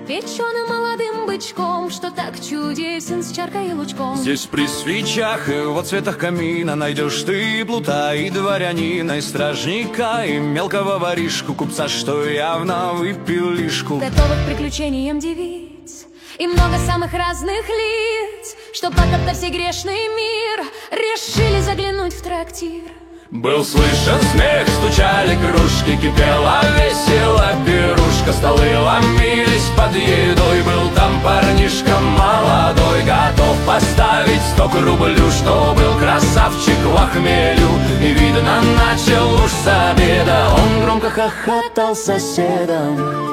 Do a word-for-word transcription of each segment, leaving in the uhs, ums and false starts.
печеным молодым бычком, что так чудесен с чаркой и лучком. Здесь при свечах и в цветах камина найдешь ты и плута, и дворянина, и стражника, и мелкого воришку, купца, что явно выпил лишку. Готовых к приключениям девиц и много самых разных лиц, что пока все грешный мир решили заглянуть в трактир. Был слышен смех, стучали кружки, кипела весела пирушка, столы ломились под едой. Был там парнишка молодой, готов поставить сто к рублю, что был красавчик в охмелю. И видно, начал уж с обеда, он громко хохотал соседом.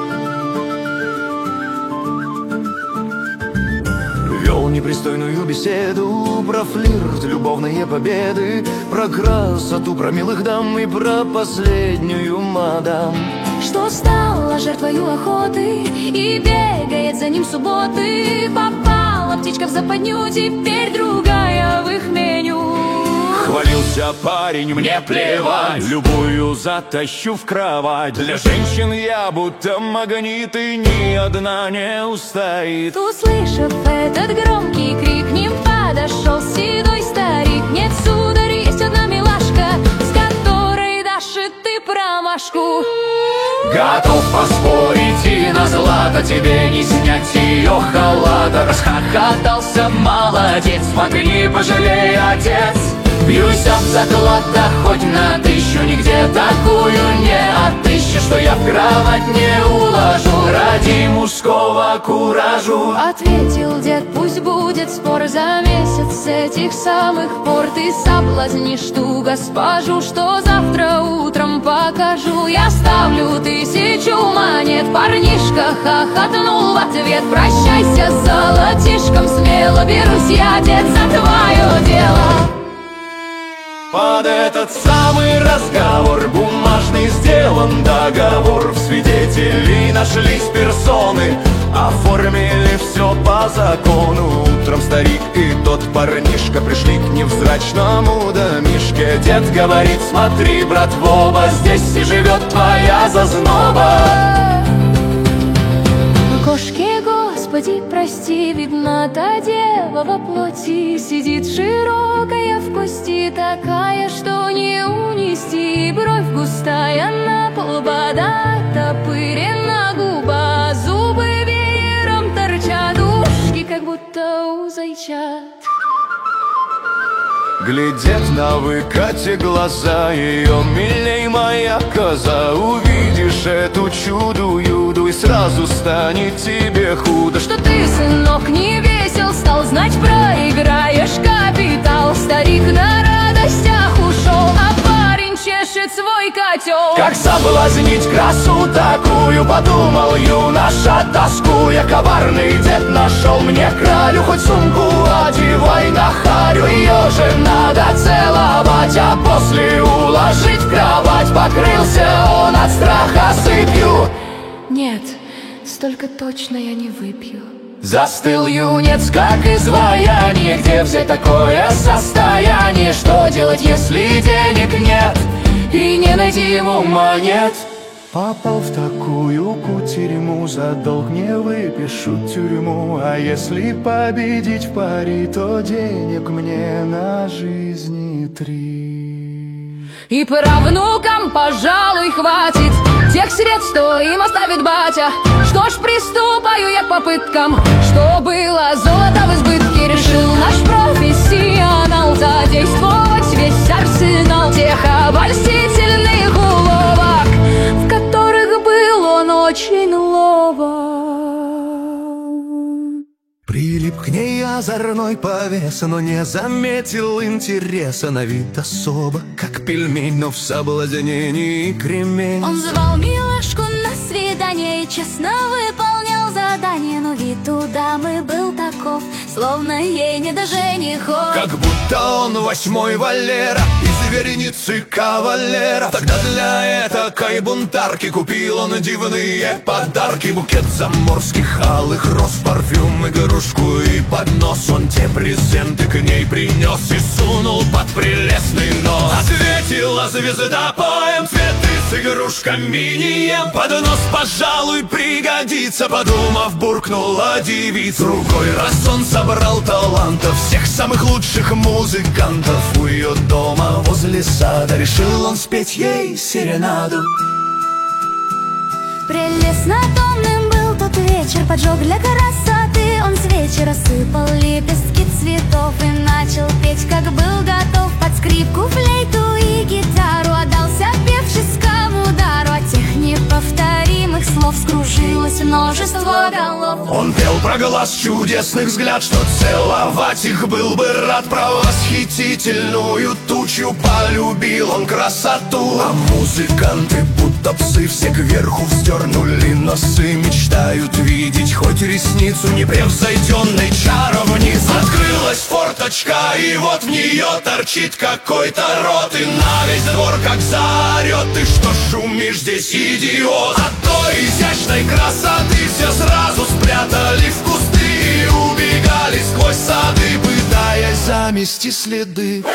Вел непристойную беседу про флирт, любовные победы, про красоту, про милых дам и про последнюю мадам, что стала жертвою охоты и бегает за ним субботы. Попала птичка в западню, теперь другая в их меню. Хвалился парень, мне плевать, любую затащу в кровать. Для женщин я будто магнит, и ни одна не устоит. Услышав этот громкий крик, к ним подошел седой старик. Нет, сударь, есть одна милашка, с которой дашь и ты промашку. Готов поспорить и на злато, тебе не снять ее халата. Расхохотался молодец, смотри, не пожалей, отец. Бьюсь об заклад, да хоть на тысячу, нигде такую не отыщешь, что я в кровать не уложу ради мужского куражу. Ответил дед, пусть будет спор за месяц, с этих самых пор ты соблазнишь ту госпожу, что завтра утром покажу. Я ставлю тысячу монет, парнишка хохотнул в ответ. Прощайся с золотишком, смело берусь я, дед, за твое дело. Под этот самый разговор бумажный сделан договор. В свидетелей нашлись персоны, оформили все по закону. Утром старик и тот парнишка пришли к невзрачному домишке. Дед говорит, смотри, брат, в оба, здесь и живет твоя зазноба. Кошки, Господи, прости, видно, та дева во плоти сидит широкая в кости, такая, что не унести. Бровь густая на полбода, топырена губа, зубы веером торчат, ушки как будто у зайчат. Глядят на выкате глаза, ее милей моя коза. Увидишь эту чудо-юду, и сразу станет тебе худо. Что ты, сынок, не весел стал, знать проиграешь капитал. Старик на радостях ушел, а парень чешет свой котел. Как соблазнить красу такую, подумал юноша, тоскуя. Коварный дед нашел мне кралю, хоть сумку одевай на харю. Ее же надо целовать, а после уложить в кровать. Покрылся он от страха сыпью. Нет, столько точно я не выпью. Застыл юнец, как изваяние, где взять такое состояние? Что делать, если денег нет и не найти ему монет? Попал в такую кутерьму, за долг не выпишут тюрьму. А если победить в пари, то денег мне на жизни три. И правнукам, пожалуй, хватит тех средств, что им оставит батя. Что ж, приступаю я к попыткам, что было золото в избытке. Решил наш профессионал задействовать весь арсенал тех обольстительных уловок, в которых был он очень ловок. Прилип к ней озорной повес, но не заметил интереса. На вид особо, как пельмень, но в соблазнении кремень. Он звал милашку на свидание и честно выполнял задание, но вид у дамы был таков, словно ей не до женихов. Как будто он восьмой Валера из вереницы кавалеров. Тогда для этакой бунтарки купил он дивные подарки. Букет заморских алых роз, парфюм, игрушку и поднос. Он те презенты к ней принес и сунул под прелестный нос. Ответила звезда поем, цветы с игрушками не ем. Поднос, пожалуй, пригодится, подумав, буркнула девица. Другой раз он собрал талантов, всех самых лучших музыкантов. У ее дома возле сада решил он спеть ей серенаду. Прелестно томным был тот вечер, поджег для красоты он свечи, рассыпал лепестки цветов и начал петь, как был готов. Под скрипку, флейту и гитару отдался певческому дару. От тех неповторимых слов скружилось множество голов. Он пел про глаз, чудесных взгляд, что целовать их был бы рад. Про восхитительную тучу полюбил он красоту. А музыканты, будто псы, все кверху вздернули носы, мечтают видеть хоть ресницу непревзойденной чара вниз. Открылась форточка, и вот в нее торчит какой-то рот, и на весь двор как заорет: ты что шумишь здесь, идиот? От той изящной красоты все сразу спрятали в кусты и убегали сквозь сады, пытаясь замести следы.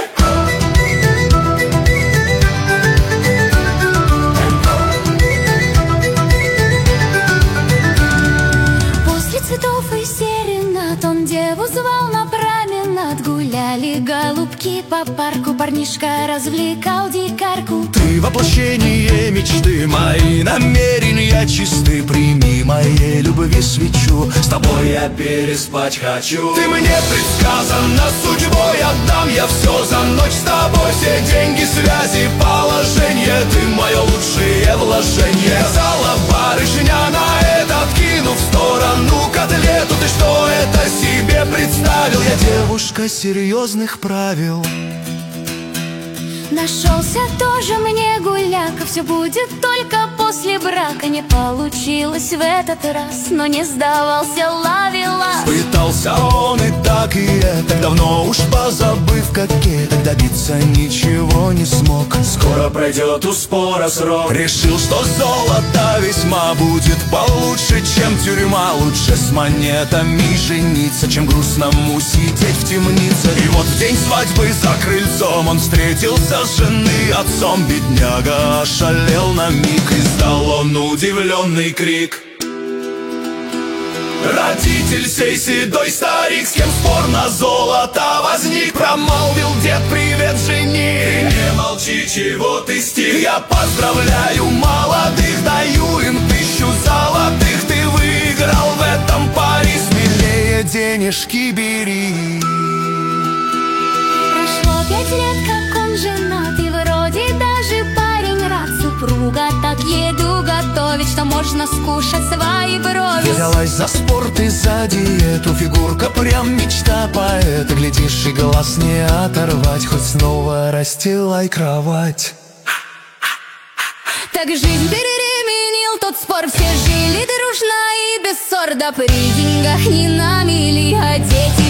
После цветов и серенад он деву звал на променад. Гуляли голубки по парку, парнишка развлекал дикарку. Ты воплощение мечты, мои намерения чисты. Прими моей любви свечу, с тобой я переспать хочу. Ты мне предсказана судьбой, отдам я все за ночь с тобой. Все деньги, связи, положение, ты мое лучшее вложение. Сказала барышня на это, откинув в сторону котлету. Ты что это себе представил? Я девушка серьезных правил. Нашелся тоже мне гуляка, все будет только после брака. Не получилось в этот раз, но не сдавался ловелас. Пытался он и так, и это, давно уж позабыв кокеток, добиться ничего не смог. Скоро пройдет у спора срок. Решил, что золото весьма будет получше, чем тюрьма. Лучше с монетами жениться, чем грустному сидеть в темнице. И вот в день свадьбы за крыльцом он встретился с жены отцом. Бедняга ошалел на миг, издал он удивленный крик. Родитель сей седой старик, с кем спор на золото возник. Промолвил дед: привет, жених. Не молчи, чего ты стих. Я поздравляю молодых, даю им тысячу золотых. Ты выиграл в этом пари, смелее денежки бери. Прошло пять лет, как он женат, и вроде даже парень рад. Супруга так еду готовит, что можно скушать свои брови. Взялась за спорт и за диету, фигурка прям мечта поэта. Глядишь, и глаз не оторвать, хоть снова расстилай кровать. Так жизнь переменил тот спор, все жили дружно и без ссор. Да при деньгах не на мели, а дети